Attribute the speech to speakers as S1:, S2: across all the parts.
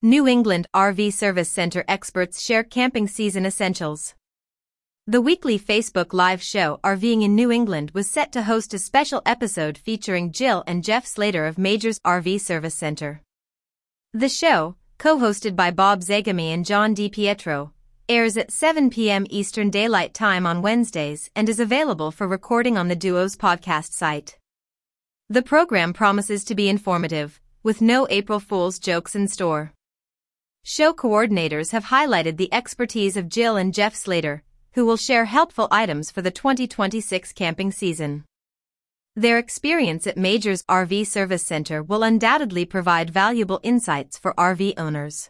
S1: New England RV Service Center experts share camping season essentials. The weekly Facebook Live show RVing in New England was set to host a special episode featuring Jill and Jeff Slater of Majors RV Service Center. The show, co-hosted by Bob Zegami and John DiPietro, airs at 7 p.m. Eastern Daylight Time on Wednesdays and is available for recording on the duo's podcast site. The program promises to be informative, with no April Fool's jokes in store. Show coordinators have highlighted the expertise of Jill and Jeff Slater, who will share helpful items for the 2026 camping season. Their experience at Majors RV Service Center will undoubtedly provide valuable insights for RV owners.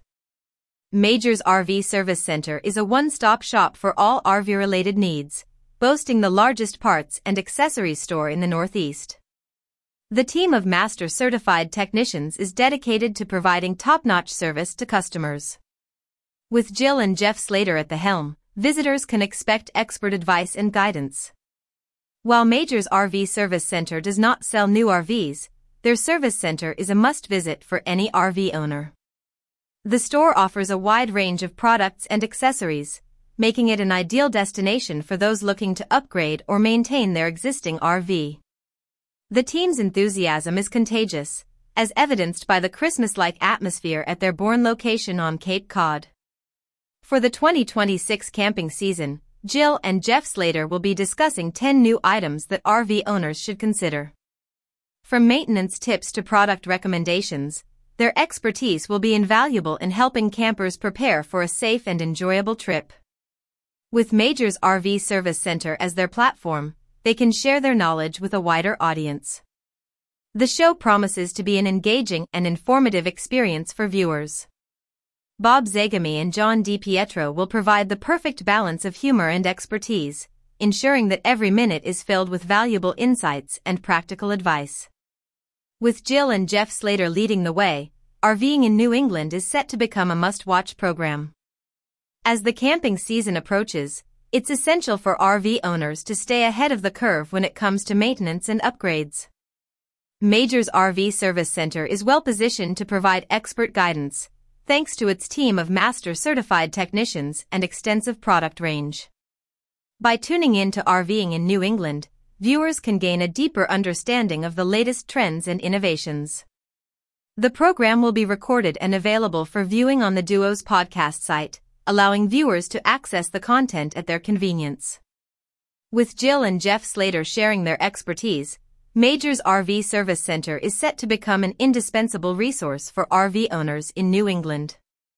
S1: Majors RV Service Center is a one-stop shop for all RV-related needs, boasting the largest parts and accessories store in the Northeast. The team of master certified technicians is dedicated to providing top-notch service to customers. With Jill and Jeff Slater at the helm, visitors can expect expert advice and guidance. While Majors RV Service Center does not sell new RVs, their service center is a must-visit for any RV owner. The store offers a wide range of products and accessories, making it an ideal destination for those looking to upgrade or maintain their existing RV. The team's enthusiasm is contagious, as evidenced by the Christmas-like atmosphere at their Bourne location on Cape Cod. For the 2026 camping season, Jill and Jeff Slater will be discussing 10 new items that RV owners should consider. From maintenance tips to product recommendations, their expertise will be invaluable in helping campers prepare for a safe and enjoyable trip. With Majors RV Service Center as their platform, they can share their knowledge with a wider audience. The show promises to be an engaging and informative experience for viewers. Bob Zegami and John DiPietro will provide the perfect balance of humor and expertise, ensuring that every minute is filled with valuable insights and practical advice. With Jill and Jeff Slater leading the way, RVing in New England is set to become a must-watch program. As the camping season approaches, it's essential for RV owners to stay ahead of the curve when it comes to maintenance and upgrades. Majors RV Service Center is well positioned to provide expert guidance, thanks to its team of master certified technicians and extensive product range. By tuning in to RVing in New England, viewers can gain a deeper understanding of the latest trends and innovations. The program will be recorded and available for viewing on the duo's podcast site, allowing viewers to access the content at their convenience. With Jill and Jeff Slater sharing their expertise, Majors RV Service Center is set to become an indispensable resource for RV owners in New England.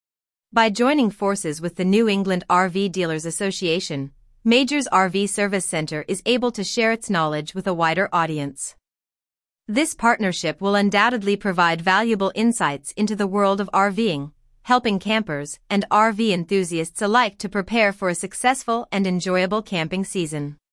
S1: By joining forces with the New England RV Dealers Association, Majors RV Service Center is able to share its knowledge with a wider audience. This partnership will undoubtedly provide valuable insights into the world of RVing, helping campers and RV enthusiasts alike to prepare for a successful and enjoyable camping season.